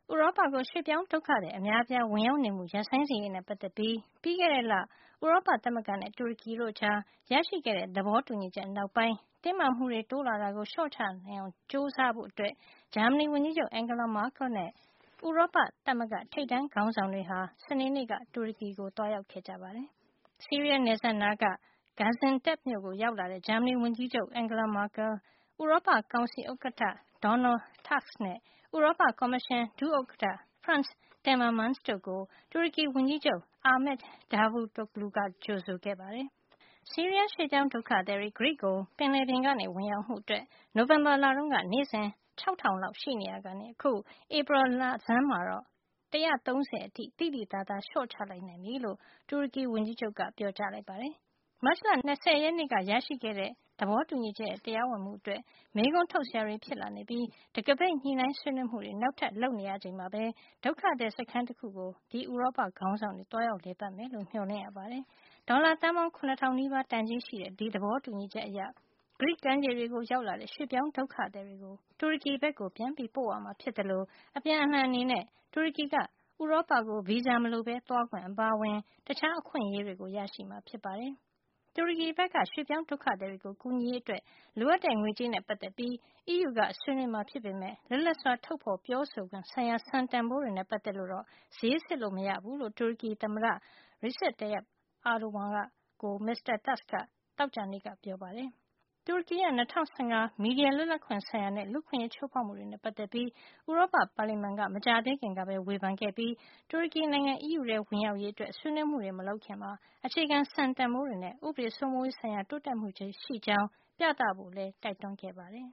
ရောပကို ရွှေ့ပြောင်းဒုက္ခသည်အများအပြားဝင်ရောက်နေမှုရပ်ဆိုင်းစေရေးနဲ့ပတ်သက်ပြီး ပြီးခဲ့တဲ့လ ဥရောပသမဂ္ဂနဲ့ တူရကီတို့ကြားရရှိခဲ့တဲ့သဘောတူညီချက်နောက်ပိုင်း တင်းမာမှုတွေတိုးလာတာကိုလျှော့ချနိုင်အောင်ကြိုးစားဖို့ ဂျာမနီဝန်ကြီးချုပ် Angela Merkel နဲ့ ဥရောပသမဂ္ဂထိပ်တန်းခေါင်းဆောင်တွေဟာ စနေနေ့က တူရကီကိုသွားရောက်ခဲ့ကြပါတယ်။ ဆီးရီးယားနယ်စပ်နားက Gaziantep မြို့ကိုရောက်လာတဲ့ ဂျာမနီဝန်ကြီးချုပ် Angela Merkel ဥရောပကောင်စီဥက္ကဋ္ဌ Donald Tusk နဲ့ ဥရောပကော်မရှင် ဒုဥက္ကဋ္ဌ Frans Timmermans တို့ကို တူရကီဝန်ကြီးချုပ် Ahmet Davutoglu ကကြိုဆိုခဲ့ပါတယ်။ ဆီးရီးယားရွှေ့ပြောင်းဒုက္ခသည်တွေ ဂရိကို ပင်လယ်ပြင်ကနေဝင်ရောက်မှုအတွက် နိုဝင်ဘာလတုန်းက နေ့စဉ် ၆,၀၀၀ လောက်ရှိနေရာကနေ အခု ဧပြီလဆန်းမှာတော့ ၁၃၀ အထိ သိသိသာသာ လျှော့ချလိုက်နိုင်ပြီလို့ တူရကီဝန်ကြီးချုပ်က ပြောကြားလိုက်ပါတယ်။ မတ်လ ၂၀ ရက်နေ့ကရရှိခဲ့တဲ့ သဘောတူညီချက်ရဲ့တရားဝင်မှုအတွက် မေးခွန်းထုတ်စရာတွေဖြစ်လာနေပြီး တံခါးပိတ်ညှိနှိုင်းဆွေးနွေးမှုတွေ နောက်ထပ်လုပ်နေရချိန်မှာပဲ ဒုက္ခသည်စခန်းတခုကို ဒီဥရောပခေါင်းဆောင်တွေ သွားရောက်လည်ပတ်မယ်လို့ မျှော်လင့်ရပါတယ်။ ဒေါ်လာသန်းပေါင်း ၇,၀၀၀ နီးပါးတန်ကြေးရှိတဲ့ ဒီသဘောတူညီချက်အရ ဂရိကမ်းခြေတွေကိုရောက်လာတဲ့ ရွှေ့ပြောင်းဒုက္ခသည်တွေကို တူရကီဘက်ကို ပြန်ပို့ရမှာဖြစ်သလို အပြန်အလှန်အနေနဲ့ တူရကီက ဥရောပကို ဗီဇာမလိုသွားခွင့်အပါအဝင် တခြားအခွင့်အရေးတွေရရှိမှာဖြစ်ပါတယ်။ တူရကီဘက်က ရွှေ့ပြောင်းဒုက္ခသည်တွေကိုကူညီရေးအတွက်လိုအပ်တဲ့ငွေကြေးနဲ့ပတ်သက်ပြီး အီးယူကဆွေးနွေးမှာဖြစ်ပေမယ့် လွတ်လပ်စွာထုတ်ဖေါ်ပြောဆိုခွင့်ဆိုင်ရာစံတန်ဖိုးတွေနဲ့ပတ်သက်လို့တော့ ဈေးဆစ်လို့မရဘူးလို့ တူရကီသမ္မတ Recep Tayyip Erdogan ကို မစ္စတာ Tusk က သောကြာနေ့က ပြောပါတယ်။ တူရကီရဲ့ ၂၀၁၅ မီဒီယာလွတ်လပ်ခွင့်ဆိုင်ရာနဲ့ လူ့အခွင့်အရေးချိုးဖေါက်မှုတွေနဲ့ပတ်သက်ပြီး ဥရောပပါလီမန်က မကြာသေးခင်ကပဲဝေဖန်ခဲ့ပြီး တူရကီနိုင်ငံ အီးယူထဲဝင်ရောက်ရေးအတွက် ဆွေးနွေးမှုတွေမလုပ်ခင်မှာ အခြေခံစံတန်ဖိုးတွေနဲ့ ဥပဒေစိုးမိုးရေးဆိုင်ရာတိုးတက်မှုရှိကြောင်းပြသဖို့လည်း တိုက်တွန်းခဲ့ပါတယ်